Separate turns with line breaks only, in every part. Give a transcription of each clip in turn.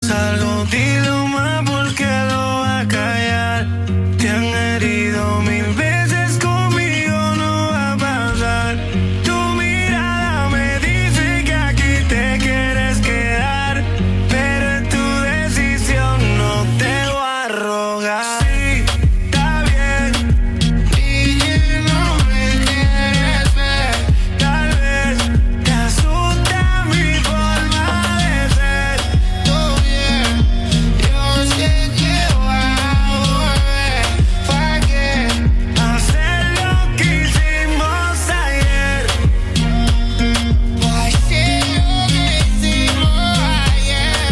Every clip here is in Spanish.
algo, dilo más porque lo va a callar. Te han herido 1000 veces, conmigo no va a pasar. Tu mirada me dice que aquí te quieres quedar, pero es tu decisión, no te voy a rogar. Sí, está bien, y que no me quieres ver. Tal vez te asusta mi forma de ser. Todo bien, yo sé que va a volver. ¿Para qué hacer lo que hicimos ayer? ¿Para hacer lo que hicimos ayer?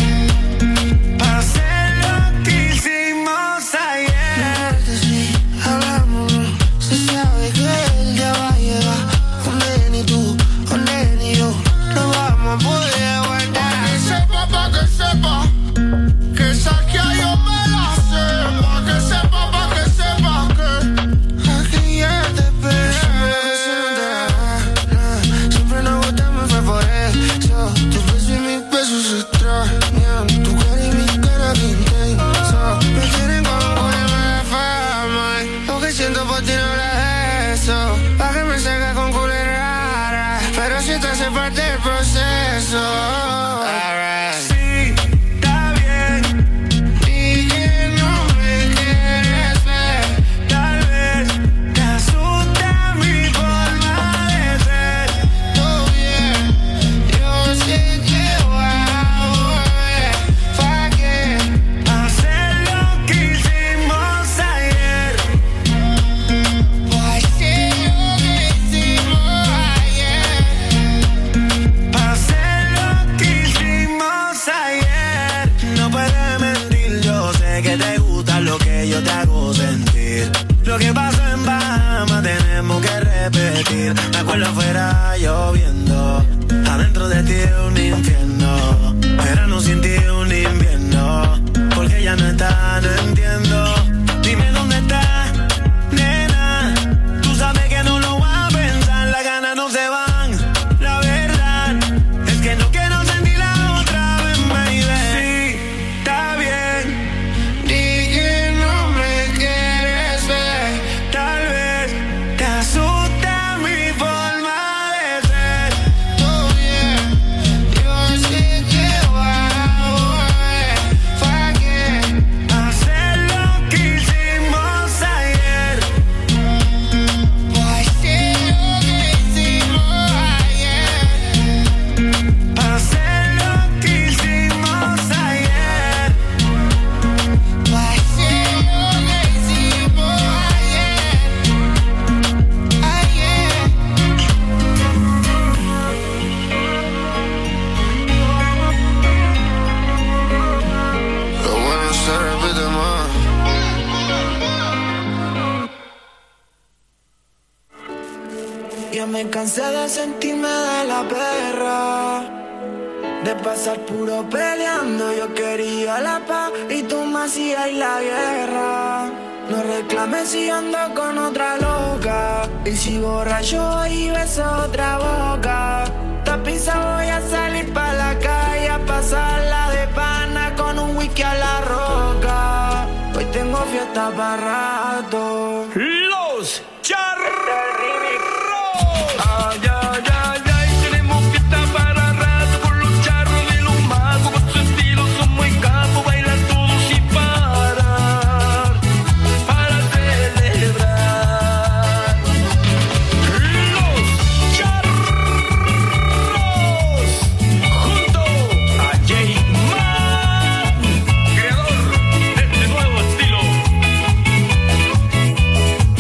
Hacer lo que hicimos ayer. Sí, hagámoslo. Se sabe que el día va a llegar. Donde ni tú, donde ni yo no vamos a poder guardar. Pa' que sepa, que esa que yo me la sé. Pa' que sepa que aquí ya te esperé. Siempre nos gustamos, fue por eso. Tu beso y mis besos se extrañan. Tu cara y mi cara que intenso. Me quieren como una fama. Lo que siento por ti no era eso. Pa' que me salga con culera. Pero si te hace parte del proceso. Sí, está bien, y que no me quieres ver. Tal vez te asusta mi forma de ser. Todo bien, yo sé que va a volver. ¿Para qué hacer lo que hicimos ayer? ¿Para hacer lo que hicimos ayer? Hacer lo que hicimos ayer. No puedes mentir, yo sé que te gusta lo que yo te hago sentir. Lo que pasó en Bahamas tenemos que repetir. Me acuerdo afuera lloviendo, adentro de ti un infierno. Verano sin ti un invierno, porque ya no está, no entiendo. Dime dónde está, nena. Tú sabes que no lo vas a pensar, las ganas no se van. La verdad es que no quiero sentirla otra vez, baby. Sí, está bien, di que no me quieres ver. Tal vez te asusta mi forma de ser. Todo bien, yo sé que va a volver. ¿Para qué hacer lo que hicimos ayer? ¿Para hacer lo que hicimos ayer? Hacer lo que hicimos ayer. ¿Para hacer lo que hicimos ayer? Lo bueno se repite más. Ya me cansé de sentirme de la perra, de pasar puro peleando. Yo quería la paz y tú me hacías la guerra. No reclames si ando con otra loca, y si borracho y beso otra boca. Tapiza voy a salir pa' la calle a pasarla de pana con un whisky a la roca. Hoy tengo fiesta para rato. Los Charros. Ay, ay, ay, ay, tenemos fiesta para rato con los charros de los magos. Con su estilo son muy capos, bailan todos sin parar para celebrar. Los Charros junto a J-Man, creador de este nuevo estilo.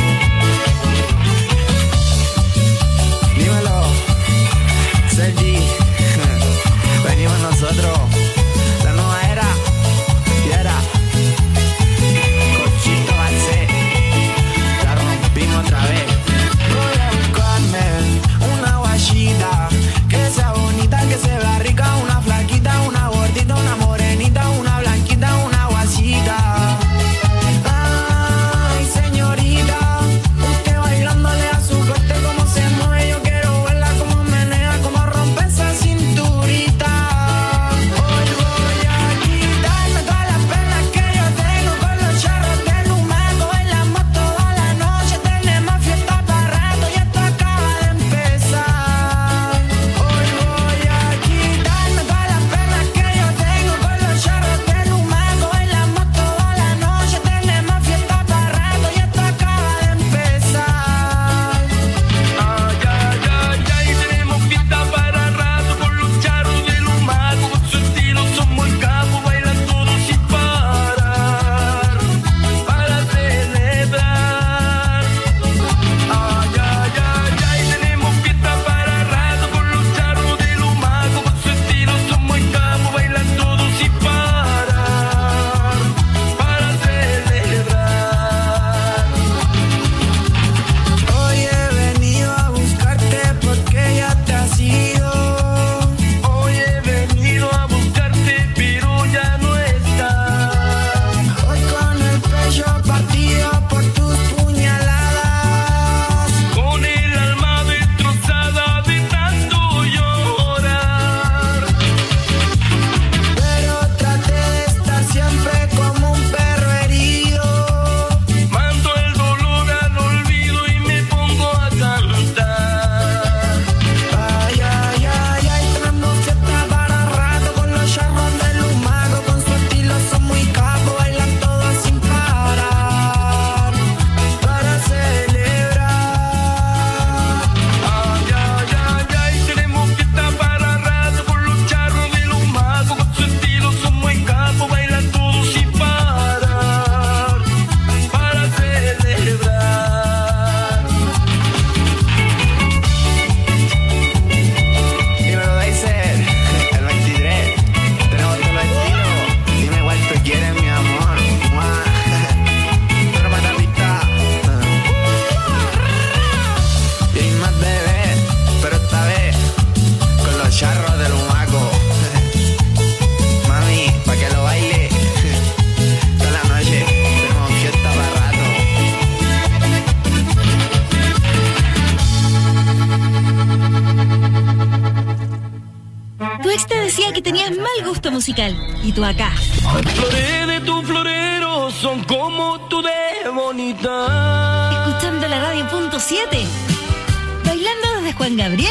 musical. Y tú acá.
Las flores de tu florero son como tú de bonita.
Escuchando la radio punto 7. Bailando desde Juan Gabriel.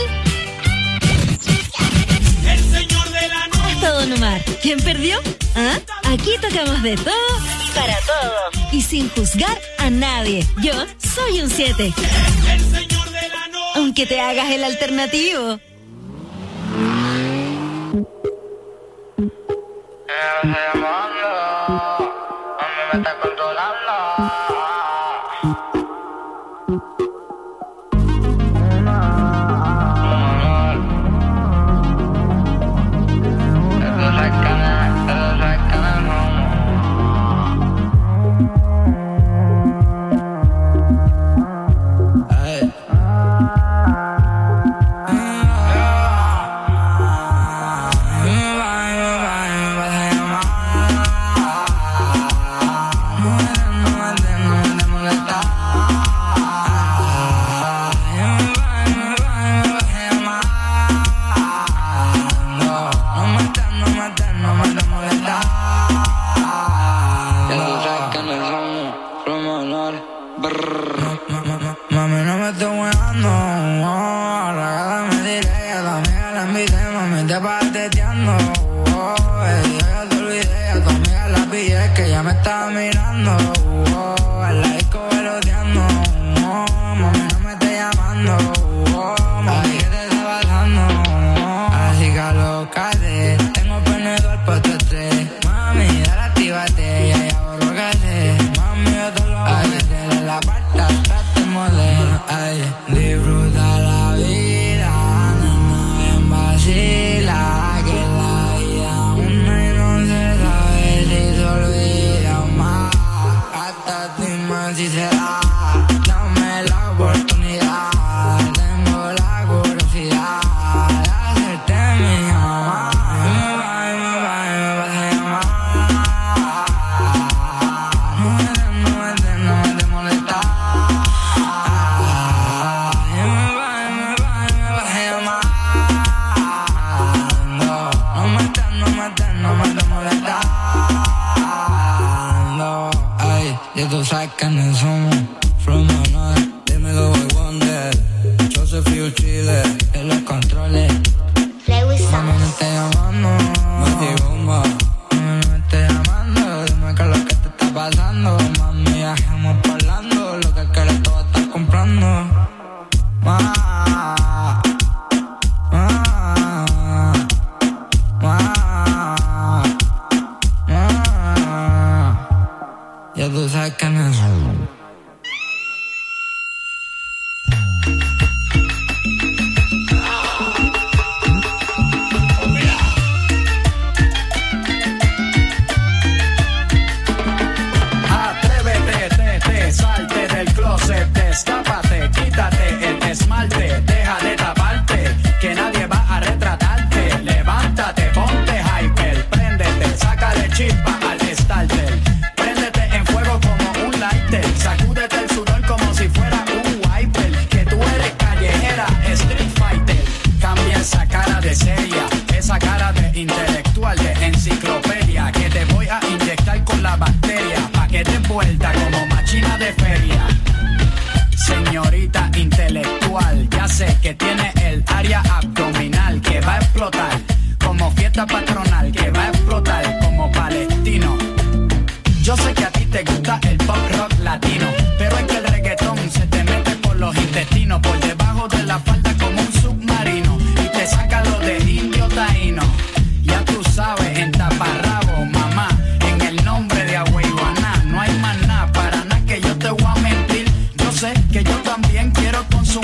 El señor de la noche.
Hasta Don Omar. ¿Quién perdió? ¿Ah? Aquí tocamos de todo y para todos. Y sin juzgar a nadie. Yo soy un 7.
El señor de la noche.
Aunque te hagas el alternativo.
Me está controlando.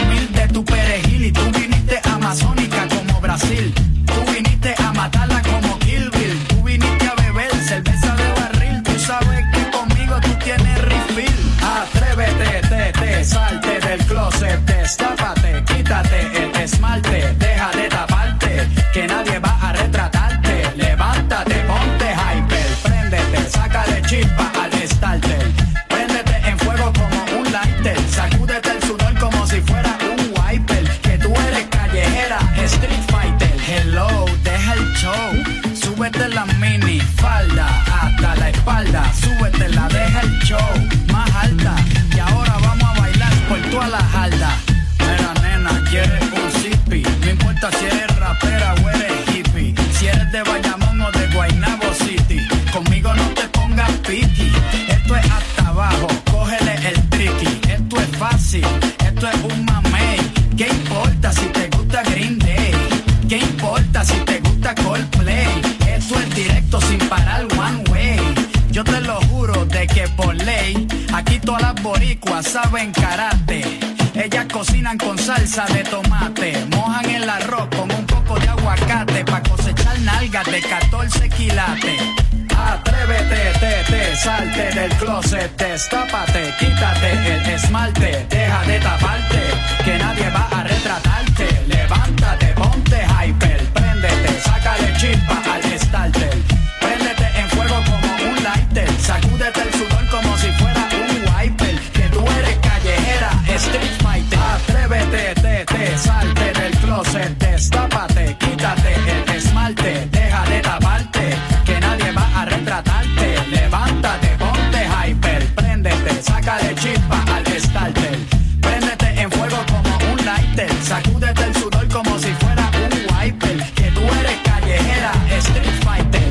Tú viniste a matarla como
Aquí todas las boricuas saben karate. Ellas cocinan con salsa de tomate. Mojan el arroz con un poco de aguacate pa' cosechar nalgas de 14 quilates. Atrévete, salte del closet, destápate, quítate el esmalte, deja de taparte, que nadie va a retratarte. Levántate, ponte hyper, préndete, sácale chispa al starter. Préndete en fuego como un lighter, sacúdete el sudor como si fuera un wiper, que tú eres callejera, street fighter. Atrévete, salte del closet, destápate, quítate el esmalte, deja de taparte, que nadie va a retratarte. Levántate, ponte hyper, préndete, sácale chispa al starter. Préndete en fuego como un lighter, sacúdete el sudor como si fuera un wiper, que tú eres callejera, street fighter.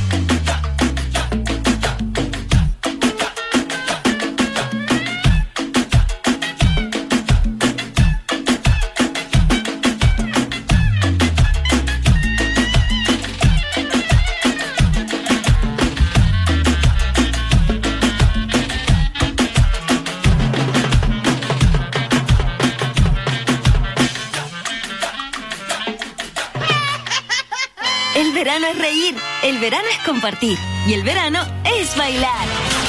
El verano es reír, el verano es compartir y el verano es bailar.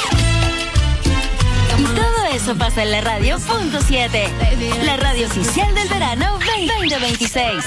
Y todo eso pasa en la radio .7, la radio oficial del verano 2026.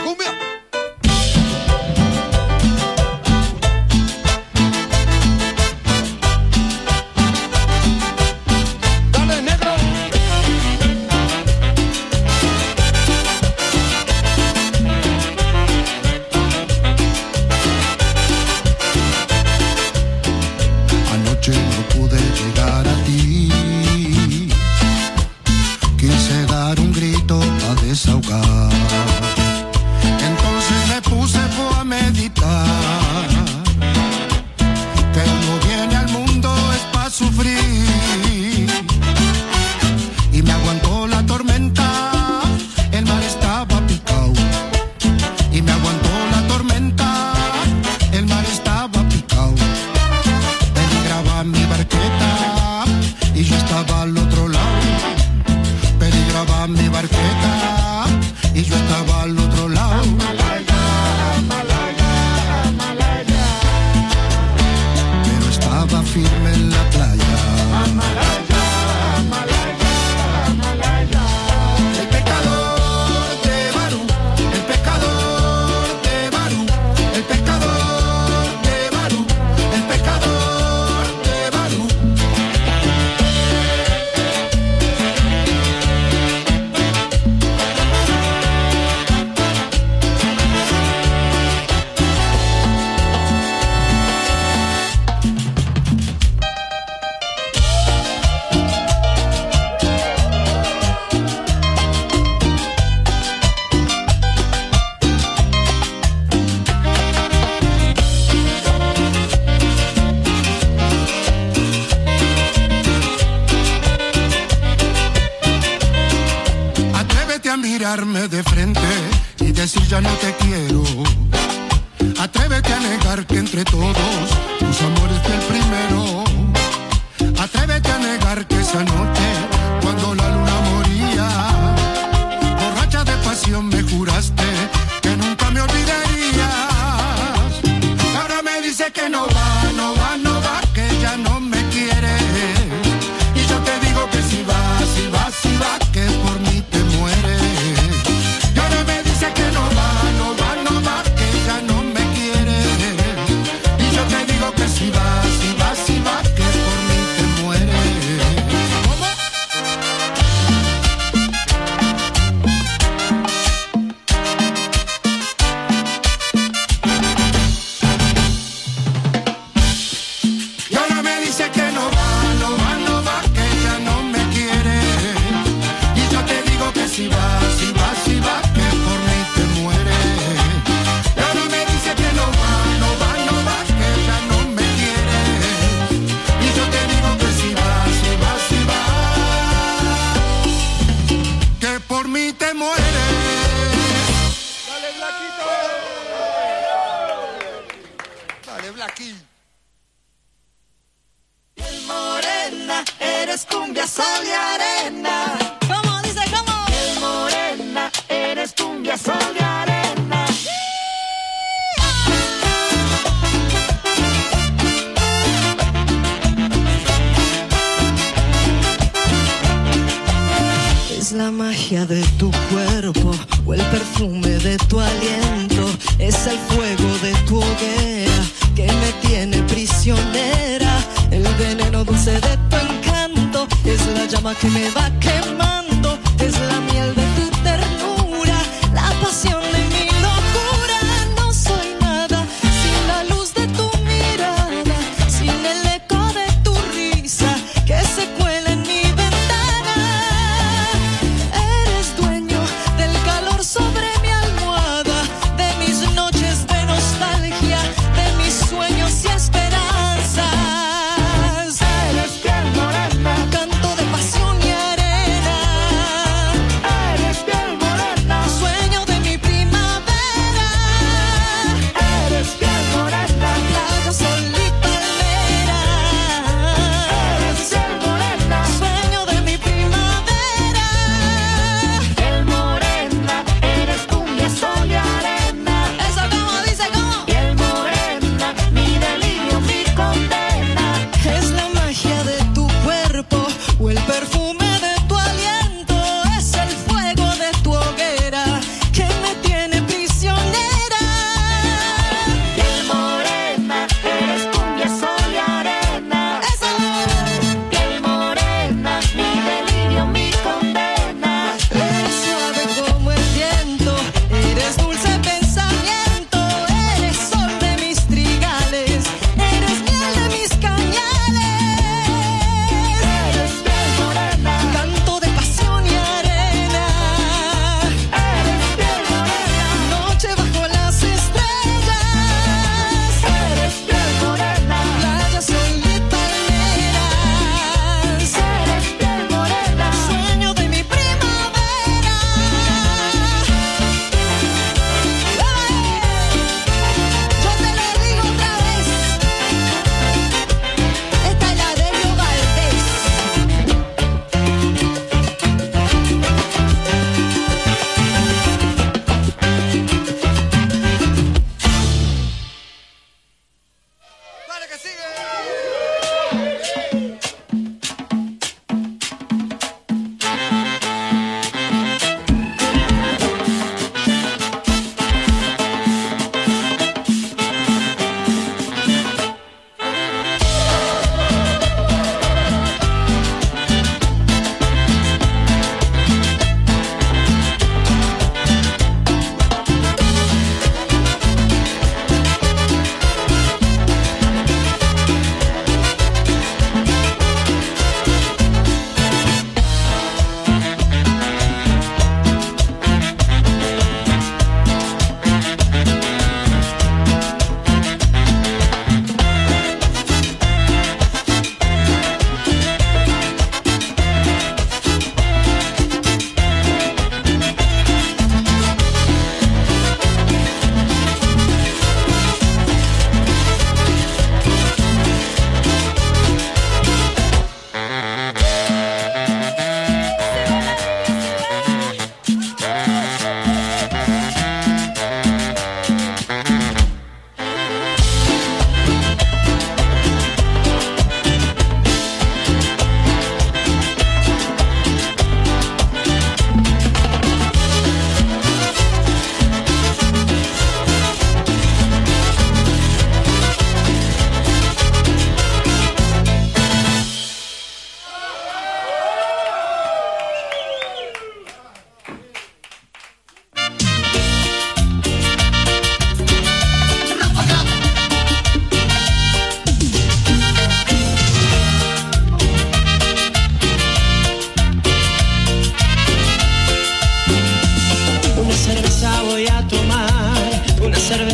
cumbia. Dale, negro.
Anoche no pude llegar a ti. Quise dar un grito a desahogar. Entonces me puse a meditar. Que uno viene al mundo es para sufrir. Y me aguantó la tormenta. El mar estaba picado. Y me aguantó la tormenta. El mar estaba picado. Peligraba mi barqueta. Y yo estaba al otro lado. Peligraba mi barqueta y yo estaba al otro lado. Pero estaba firme en la playa. El pecador de Barú, el pecador de Barú, el pecador de Barú, el pecador de Barú. Atrévete a mirarme de frente y decir ya no te quiero. Atrévete a negar que entre todos tus amores fue el primero. Atrévete a negar que esa noche, cuando la luna moría, borracha de pasión me juraste que nunca me olvidarías. Ahora me dice que no va, no va, no va, que ya no me quiere. Y yo te digo que si va, si va, si va, que por mí te mueres. Y ahora me dice que no va, no va, no va, que ya no me quiere. Y yo te digo que si va, si va, si va, que por mí te mueres. ¿Cómo? Y ahora me dice que no va, no va, no va, que ya no me quiere. Y yo te digo que si va, si va, si va, que por mí te mueres. Y ahora me dice que no va, no va, no va, que ya no me quiere. Y yo te digo que si va, si va, si va, que por mí te mueres. Dale, Blaquito. Dale, Blaquito.
Morena, eres cumbia, sol y arena.
¿Cómo? Dice, ¿cómo?
Morena, eres cumbia, sol y arena.
Es la magia de tu cuerpo o el perfume de tu aliento. Es el fuego de tu hoguera que me tiene prisionera. El veneno dulce de tu encanto es la llama que me va quemando. Es la miel de tu ternura, la pasión de mi locura. No soy nada sin la luz de tu mirada, sin el eco de tu risa que se cuela en mi ventana. Eres dueño del calor sobre mi almohada, de mis noches de nostalgia, de mis sueños y esperanzas. Eres piel morena, canto de pasión y arena.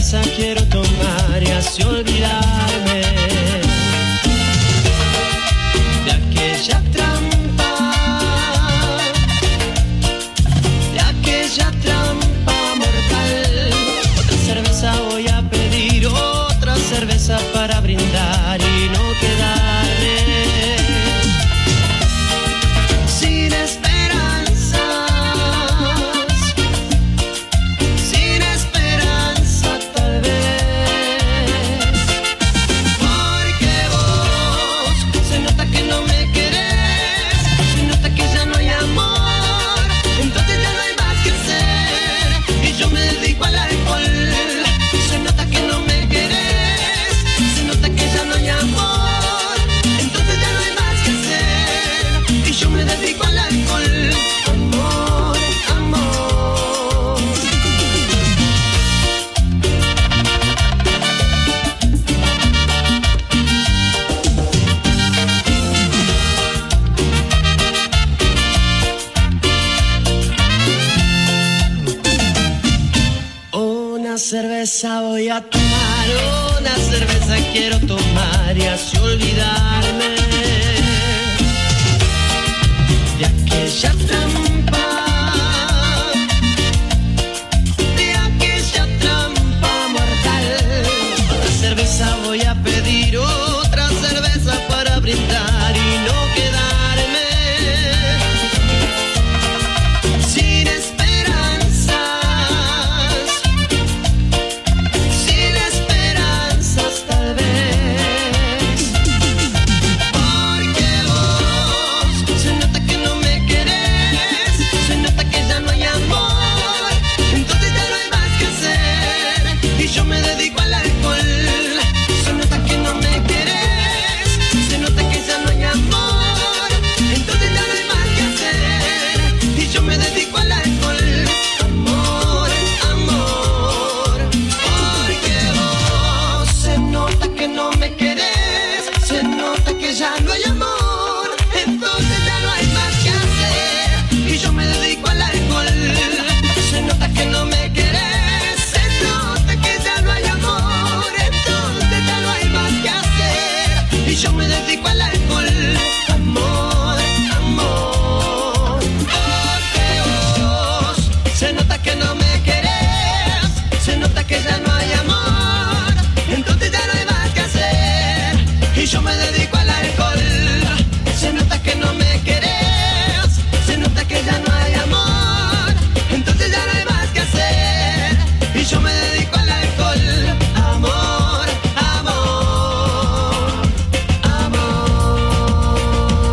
cerveza quiero tomar y así olvidarme de aquella trampa mortal. Otra cerveza voy a pedir, otra cerveza para brindar y no quedarme sin esperanzas, sin esperanza tal vez, porque vos se nota que no me querés, se nota que ya no hay amor, entonces ya no hay más que hacer y yo me dedico al alcohol. Se nota que no me querés, se nota que ya no hay amor, entonces ya no hay más que hacer y yo me dedico al alcohol. Amor, amor. Una cerveza voy a tomar, una cerveza quiero tomar y así olvidarme de aquella trampa, de aquella trampa mortal. Otra cerveza voy a pedir, otra cerveza para brindar y no quedarme sin esperanzas, sin esperanzas tal vez, porque vos se nota que no me querés, se nota que ya no hay amor, entonces ya no hay más que hacer y yo me dedico al alcohol. Se nota que no me querés, se nota que ya no hay amor, entonces ya no hay más que hacer y yo me dedico al alcohol. Amor, amor, porque vos se nota que no me querés, se nota que ya no hay amor, entonces ya no hay más que hacer y yo me dedico al alcohol. Se nota que no me querés, se nota que ya no hay amor, entonces ya no hay más que hacer y yo me dedico al alcohol. Amor, amor, porque vos se nota que no me querés, se nota que ya no hay amor, entonces ya no hay más que hacer y yo me dedico al alcohol. Se nota que no me querés, se nota que ya no hay amor, entonces ya no hay más que hacer y yo me dedico al alcohol. Amor, amor, amor.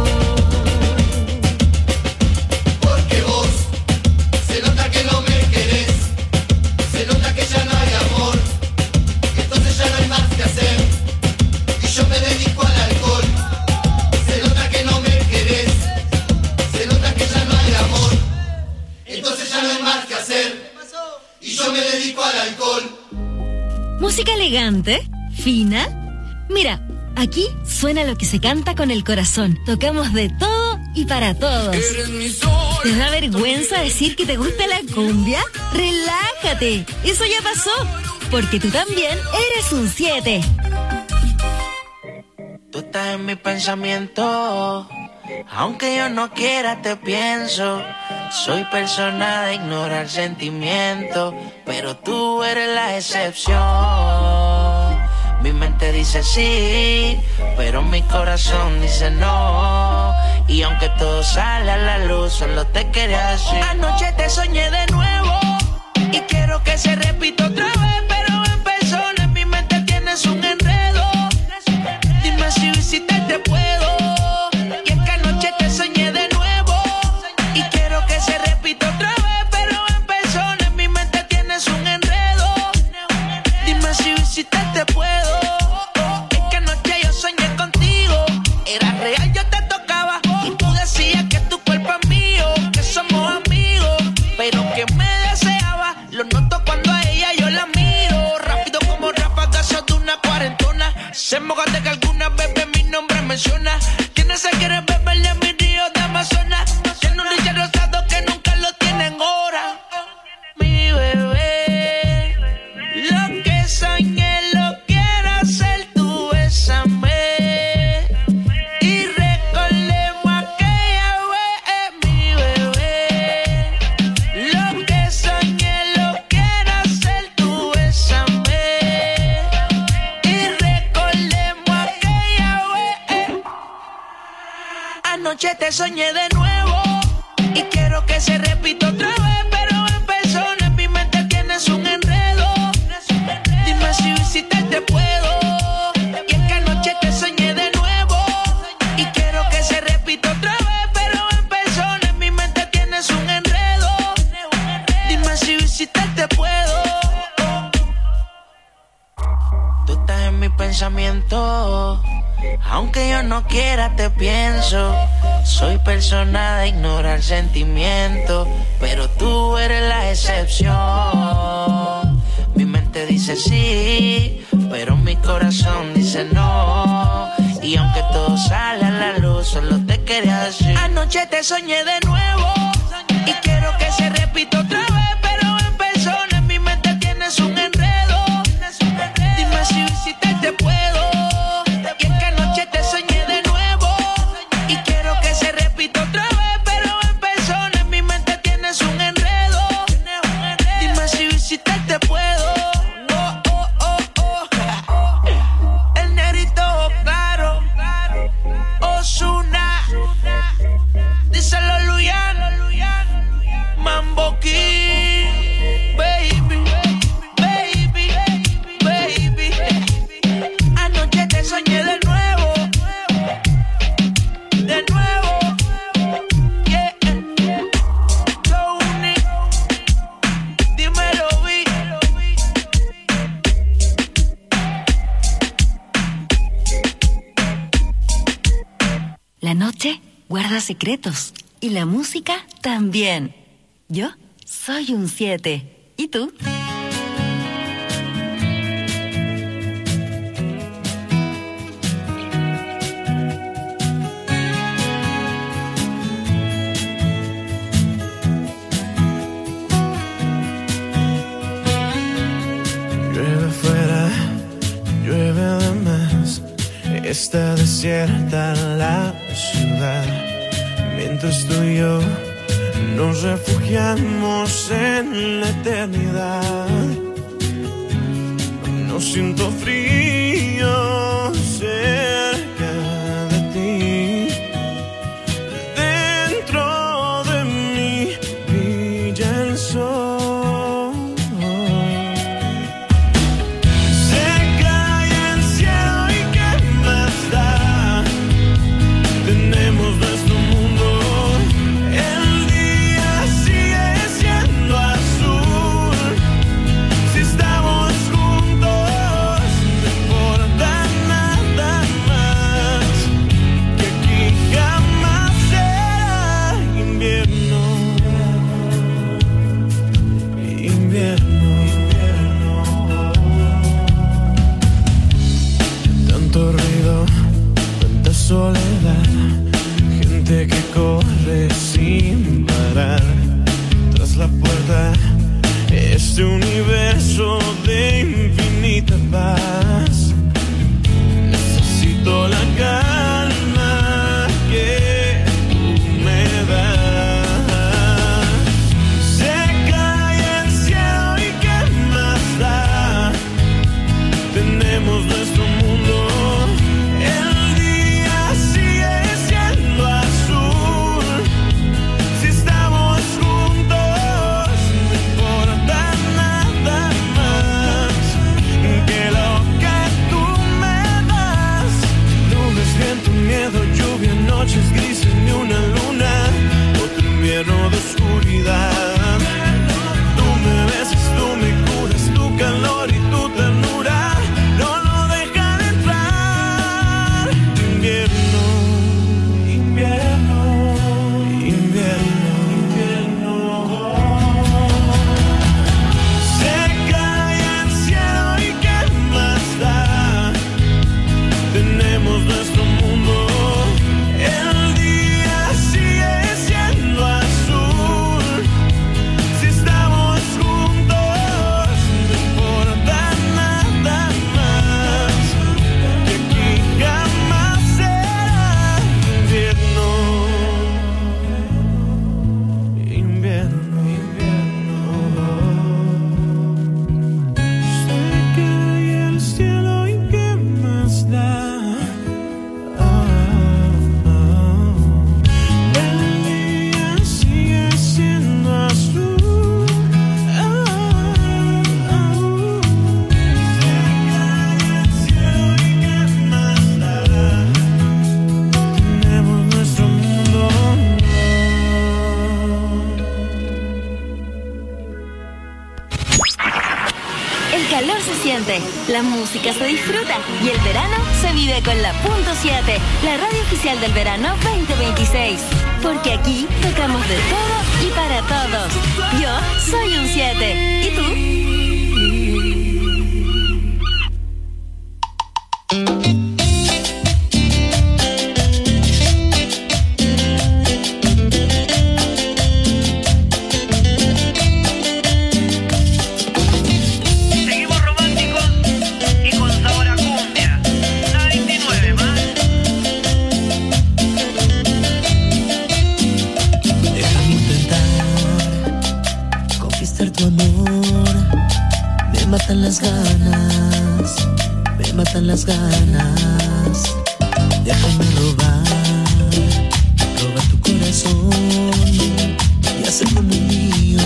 Porque vos se nota que no me querés, se nota que ya no hay amor, entonces ya no hay más que hacer y yo me dedico al alcohol. Se nota que no me querés, se nota que ya no hay amor, entonces ya no hay más que hacer y yo me dedico al alcohol.
Música elegante, fina. Mira, aquí suena lo que se canta con el corazón. Tocamos de todo y para todos. ¿Te da vergüenza decir que te gusta la cumbia? Relájate, eso ya pasó, porque tú también eres un 7.
Tú estás en mi pensamiento, aunque yo no quiera te pienso. Soy persona de ignorar sentimientos, pero tú eres la excepción. Mi mente dice sí, pero mi corazón dice no. Y aunque todo sale a la luz, solo te quería decir. Anoche te soñé de nuevo y quiero que se repita otra vez, pero en persona en mi mente tienes un enredo. Dime si visitarte puedo. Y es que anoche te soñé de nuevo y quiero que se repita otra vez, pero en persona en mi mente tienes un enredo. Dime si visitarte puedo. Es que anoche yo soñé contigo, era real, yo te tocaba y tú decías que tu cuerpo es mío, que somos amigos, pero que me deseaba. Lo noto cuando a ella yo la miro, rápido como ráfagas de una cuarentona. Se moja de que alguna bebé mi nombre menciona. Quienes se quieren beberle a mi río de Amazonas. Tiene un Richard rosado que nunca lo tienen hora. Mi bebé, lo que Anoche te soñé de nuevo y quiero que se repita otra vez, pero en persona en mi mente tienes un enredo. Dime si visitarte puedo. Y es que anoche te soñé de nuevo y quiero que se repita otra vez, pero en persona en mi mente tienes un enredo. Dime si visitarte puedo. Tú estás en mi pensamiento. Aunque yo no quiera te pienso. Soy persona de ignorar sentimientos, pero tú eres la excepción. Mi mente dice sí, pero mi corazón dice no. Y aunque todo sale a la luz, solo te quería decir: anoche te soñé de nuevo y quiero que se repita otra vez, pero en persona en mi mente tienes un enredo. Dime si visitarte puedo.
La noche guarda secretos y la música también. Yo soy un 7. ¿Y tú?
Llueve fuera, llueve además. Está desierta la ciudad, mientras tú y yo nos refugiamos en la eternidad. No siento frío cerca de ti, dentro de mí brilla el sol. Si estamos juntos
calor se siente, la música se disfruta y el verano se vive con la Punto 7, la radio oficial del verano 2026. Porque aquí tocamos de todo y para todos. Yo soy un 7. ¿Y tú?
Las ganas, déjame robar tu corazón y hacerlo muy mío,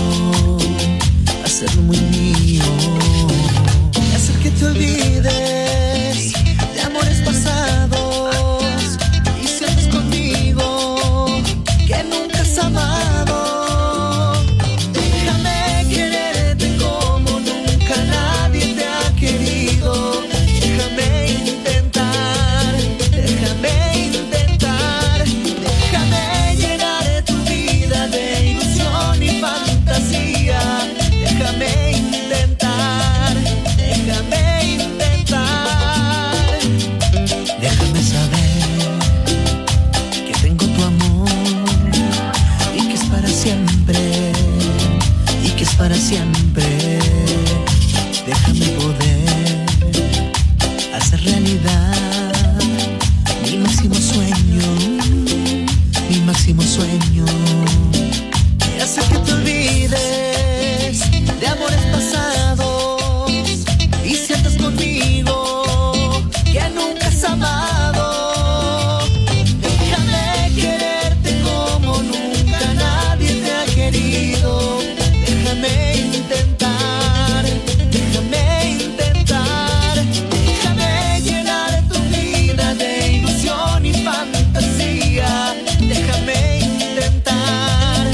y hacer que te olvides de amores pasados y sientes conmigo que nunca has amado. Déjame quererte como nunca nadie te ha querido. Déjame intentar, déjame llenar tu vida de ilusión y fantasía. Déjame intentar, déjame saber que tengo tu amor y que es para siempre, Déjame poder hacer realidad mi máximo sueño, y hacer que te olvides de amores pasados y sientas conmigo que nunca has amado. Déjame quererte como nunca nadie te ha querido. Déjame intentar, déjame llenar tu vida de ilusión y fantasía. Déjame intentar,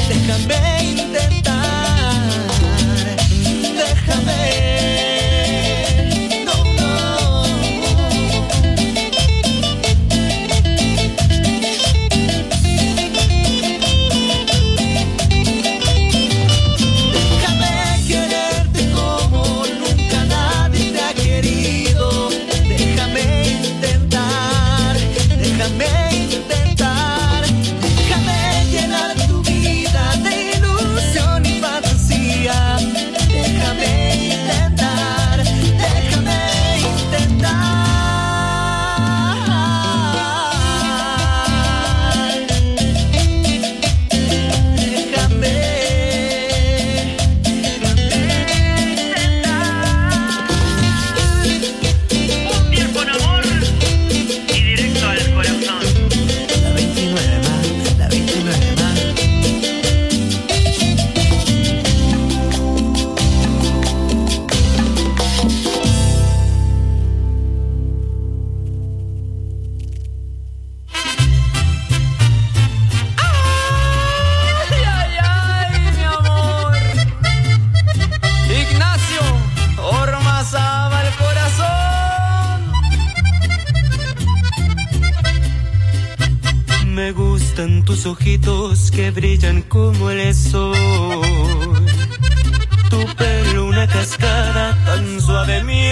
gustan tus ojitos que brillan como el sol. Tu pelo una cascada tan suave, mi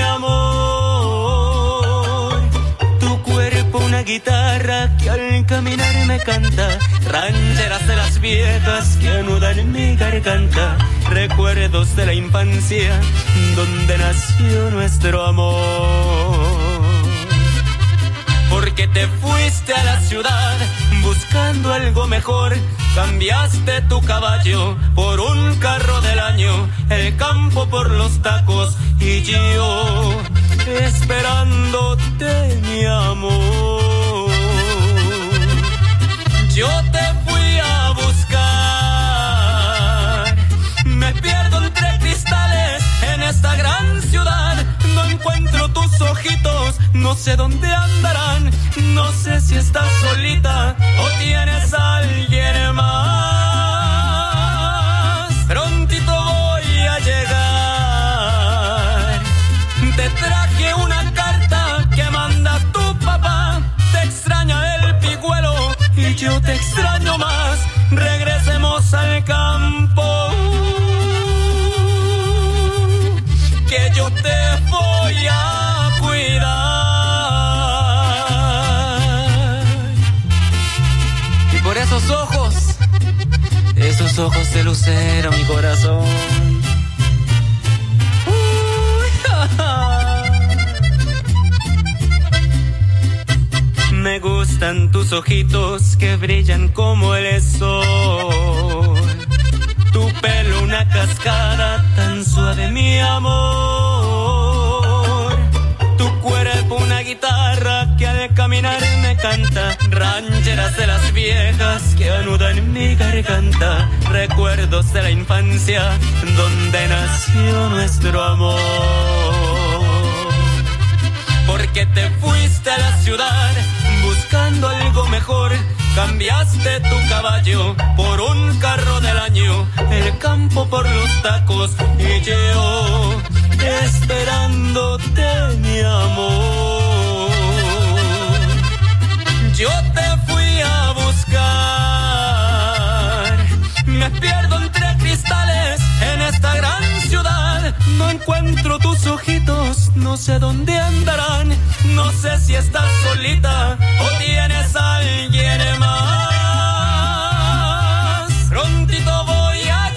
amor. Tu cuerpo una guitarra que al caminar me canta. Rancheras de las viejas que anudan en mi garganta. Recuerdos de la infancia donde nació nuestro amor. Porque te fuiste a la ciudad buscando algo mejor. Cambiaste tu caballo por un carro del año, el campo por los tacos y yo esperándote, mi amor. Yo te fui a buscar, me pierdo entre cristales en esta gran ciudad. No encuentro tus ojitos, no sé dónde andarán. No sé si estás solita o tienes a alguien más. Prontito voy a llegar extraño más. Regresemos al campo, que yo te voy a cuidar. Y por esos ojos de lucero, mi corazón. Me gustan tus ojitos que brillan como el sol. Tu pelo una cascada tan suave, mi amor. Tu cuerpo una guitarra que al caminar me canta. Rancheras de las viejas que anudan mi garganta. Recuerdos de la infancia donde nació nuestro amor. Porque te fuiste a la ciudad buscando algo mejor. Cambiaste tu caballo por un carro del año, el campo por los tacos y yo esperándote, mi amor. Yo te fui a buscar, me pierdo entre cristales en esta gran ciudad. No encuentro tus ojitos, no sé dónde andarán. No sé si estás solita o tienes a alguien más. Prontito voy a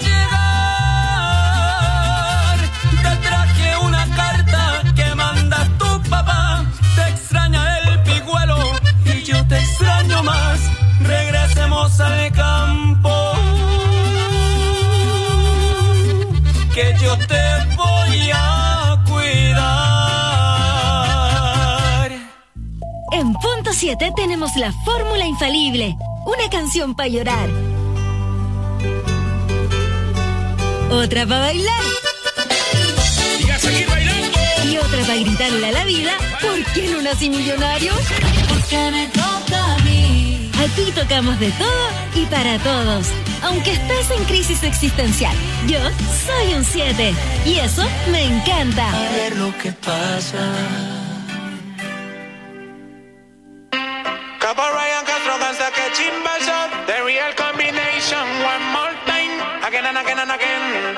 llegar. Te traje una carta que manda tu papá. Te extraña el pigüelo y yo te extraño más. Regresemos al campo, que yo te voy a cuidar.
En punto 7 tenemos la fórmula infalible. Una canción para llorar. Otra para bailar.
Y a seguir bailando.
Y otra para gritarle a la vida: ¿por qué no nací millonario?
Porque me toca a mí.
Aquí tocamos de todo y para todos. Aunque estés en crisis existencial, yo soy un 7 y eso me encanta.
A ver lo que pasa.
Capo Ryan Castro cansa que chimba shot. The real combination, one more time. Again and again and again.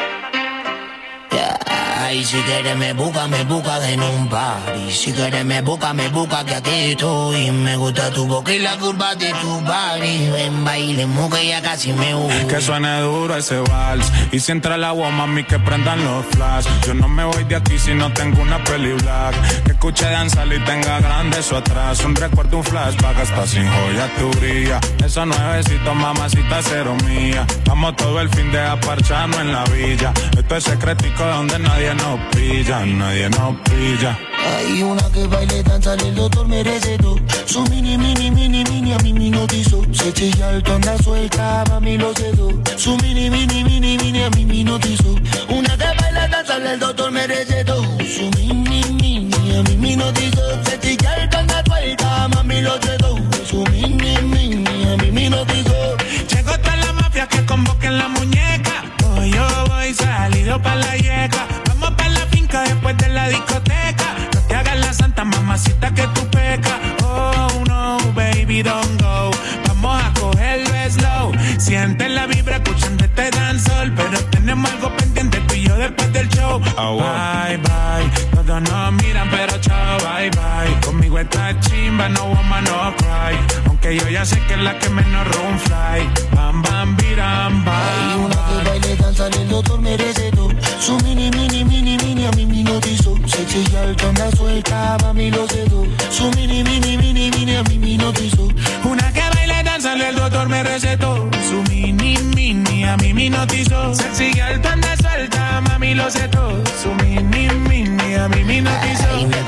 Ay, si quieres me busca en un party. Si quieres me busca que aquí estoy. Me gusta tu boca y la curva de tu body. Ven, bailemos que ya casi me voy.
Que suene duro ese vals. Y si entra el agua, mami, que prendan los flash. Yo no me voy de aquí si no tengo una peli black. Que escuche danzar y tenga grande eso atrás. Un recuerdo, un flashback, hasta sin joya tu brilla. Esos nuevecitos, mamacita, cero mía. Vamos todo el fin de aparcharnos en la villa. Esto es secretico donde nadie nos pilla, nadie nos pilla.
Hay una que baile, danza, el doctor me recetó. Su mini, a mí me notizó. Se chilla alto, anda suelta, a mí lo cedo. Su mini, a mí me notizó. Una que baila, danza, el doctor me recetó. Su mini, a mí me notizó. Se chilla alto, anda suelta, a mí lo cedo. Su mini, a mí me notizó.
Llegó toda la mafia que convoquen la muñeca. Hoy yo voy salido pa' la yeca. Vamos pa' la finca después de la discoteca. No te hagas la santa, mamacita, que tú pecas. Oh no, baby, don't go. Vamos a cogerlo slow. Siente la vibra escuchando este dancehall. Pero tenemos algo pendiente tú y yo después del show. Bye, bye. Todos nos miran pero chao, bye, bye. Conmigo esta chimba, no woman, no cry. Aunque yo ya sé que es la que menos room fly. Bam, bam, biram, bam.
Hay una que baile, danza, el doctor me recetó. Su mini, a mí me notizó. Se chilla alto, anda suelta, a mí lo cedo. Su mini, a mí me notizó.
Una que baile, danza, el doctor me recetó. Su mini, a mí me notizó. Se sigue alto, anda suelta, mami lo cedo. Su mini, a mí me notizó.
Ay, me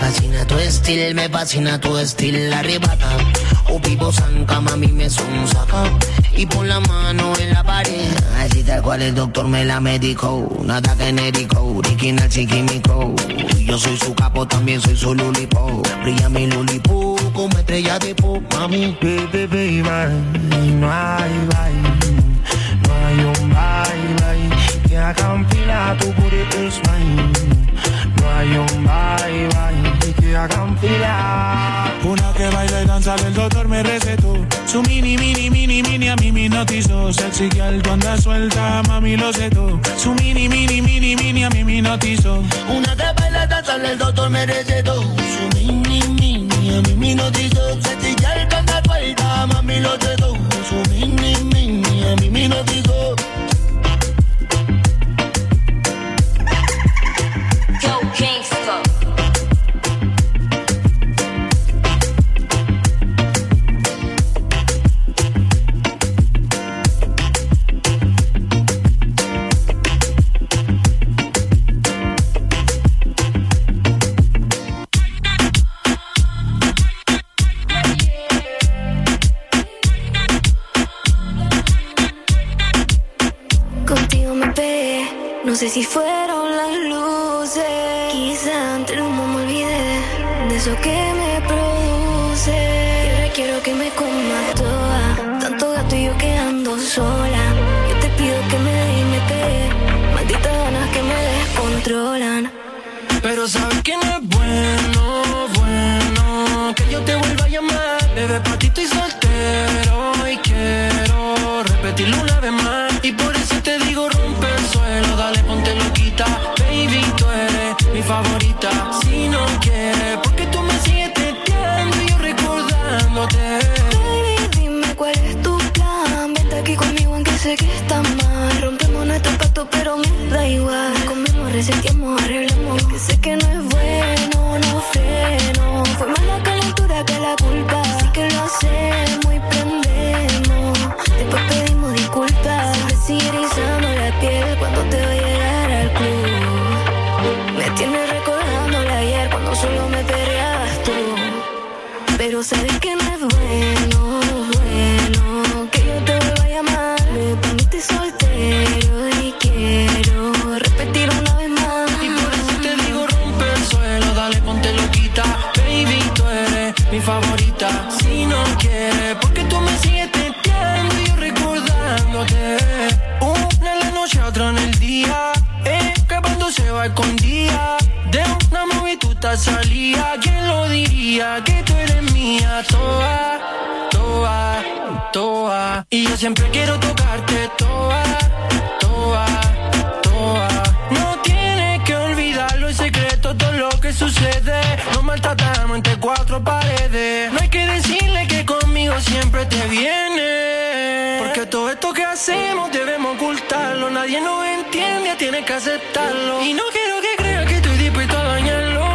fascina tu estilo, arrebata. O vivo zanca, mami me sonsaca. Y pon la mano en la pared. Así tal cual el doctor me la medicó. Nada genérico, original chiquímico. Yo soy su capo, también soy su lulipo. Brilla mi lulipo como estrella de pop, mami.
Baby, no hay baile. No hay un baile que haga un fila, tu booty is mine. No hay un baile que hagan fila. Una que baila y danza, el doctor me recetó. Su mini, hipnotizó. Sexy girl, tú andas suelta, mami, lo sé todo. Su mini, mini, mini, mini a mí me hipnotizó.
Una te baila tan sale, el doctor merece todo. Su mini, mini a mí me hipnotizó. Sexy girl, tú andas suelta, mami, lo sé todo. Su mini, mini a mí me hipnotizó.
Yo, gangsta.
No sé si fueron las luces, quizá entre el humo me olvidé de eso que me produce. Y ahora quiero que me coma toda, tanto gato y yo quedando sola. Yo te pido que me dé y me pegue, malditas ganas que me descontrolan.
Pero sabes que no es bueno, bueno, que yo te vuelva a llamar. Bebé, pa' ti estoy soltero y quiero repetirlo una vez más. Y por eso te digo, rompe el suelo, dale, ponte loquita. Baby, tú eres mi favorita. Si no quieres, porque tú me sigues testeando y yo recordándote.
Baby, dime cuál es tu plan. Vente aquí conmigo aunque sé que está mal. Rompemos nuestro pacto pero me da igual. Comemos, resentimos, arreglamos. Que sé que no es bueno, no freno. Fue más la calentura que la culpa. Así que lo hacemos y prendemos. Después pedimos disculpas. Siempre sigue erizando la piel cuando te voy a llegar al club. Me tienes recordándole ayer cuando solo me peleabas tú. Pero sabes que no es bueno, bueno, que yo te vuelva a llamar. Me poniste soltero y quiero repetir una vez más.
Y por eso te digo, rompe el suelo, dale, ponte loquita. Baby, tú eres mi favorita. Si no quieres, porque tú me sigues testeando y yo recordándote. Una en la noche, otra en el día. Que cuando se va escondía. De una movituta salía. ¿Quién lo diría? Que tú eres mía. Toa, toa, toa. Y yo siempre quiero tocarte. Toa, toa, toa. No tienes que olvidarlo, es secreto todo lo que sucede. Nos maltratamos entre cuatro paredes. No hay que decirle que conmigo siempre te viene. Porque todo esto que hacemos debemos ocultarlo. Nadie nos entiende, tienes que aceptarlo. Y no quiero que creas que estoy dispuesto a dañarlo.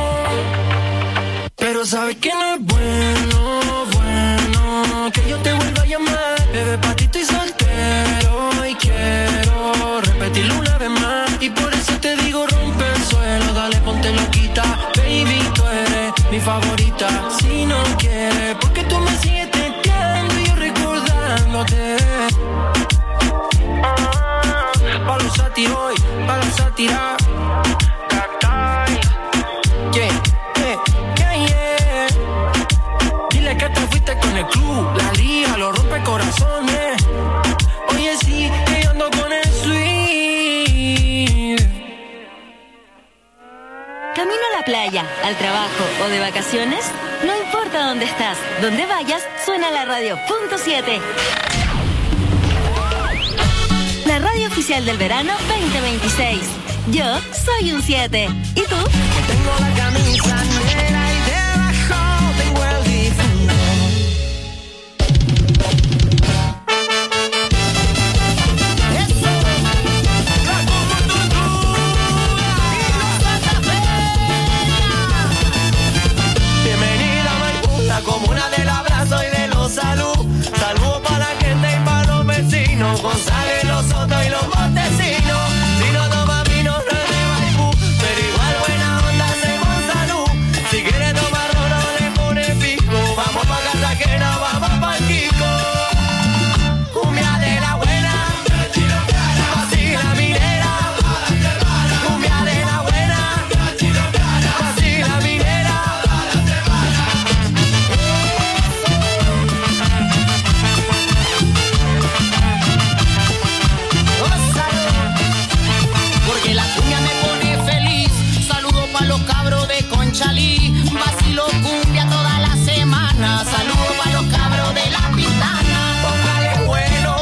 Pero sabes que no es bueno, bueno, que yo te vuelva a llamar. Bebé, pa' ti estoy soltero y quiero repetirlo una vez más. Y por eso te digo, rompe el suelo, dale, ponte loquita. Baby, tú eres mi favorita. Si no quieres, porque tú me sigues testeando y yo recordándote. Pa' los sátiros hoy, pa' los sátiras. Dile que te fuiste con el club, la liga, los rompe corazones. Oye, sí, que yo ando con el sweet.
Camino a la playa, al trabajo o de vacaciones, no importa dónde estás, donde vayas, suena la radio .7. La radio oficial del verano 2026. Yo soy un 7. ¿Y tú?
Tengo la camisa negra y debajo tengo el difunto. Bienvenida a Maipunta, comuna del abrazo y de los salud. Saludos para la gente y para los vecinos. González, Los Sotos y los Montesinos. Si no toma vino, no es de Maipú, pero igual buena onda hacemos salud. Si quieres tomar ron, le pone pico. Vamos pa' Cartagena, vamos pa' Kiko. Cumbia de la buena, así la minera. Cumbia de la buena, así la minera.
Porque la cumbia me pone feliz. Saludo pa' los cabros de Conchalí. Vacilo cumbia toda la semana. Saludo pa' los cabros de La Pintana.
Póngale bueno,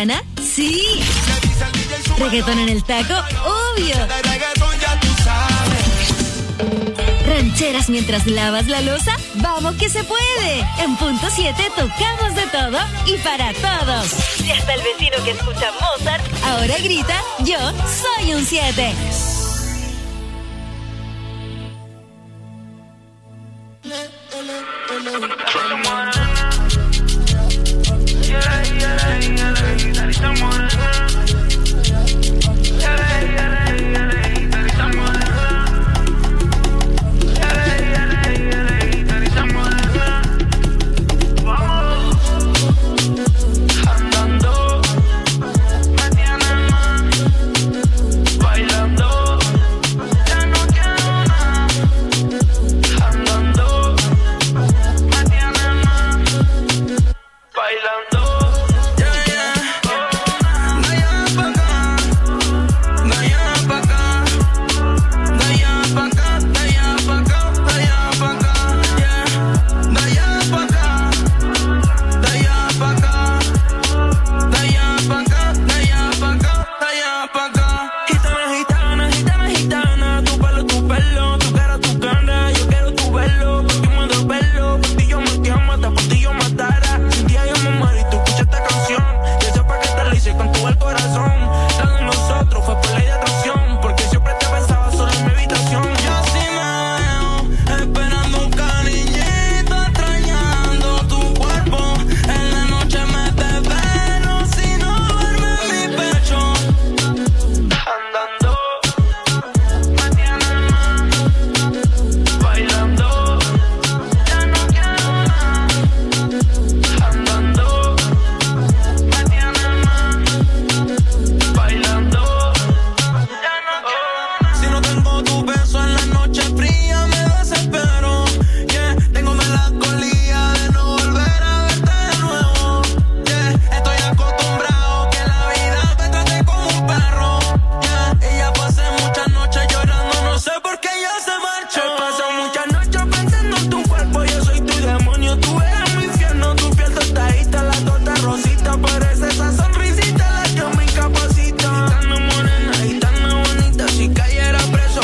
urbana? Sí. Reggaetón en el taco, obvio. Rancheras mientras lavas la loza, vamos que se puede. En punto 7 tocamos de todo y para todos. Y hasta el vecino que escucha Mozart ahora grita, yo soy un 7.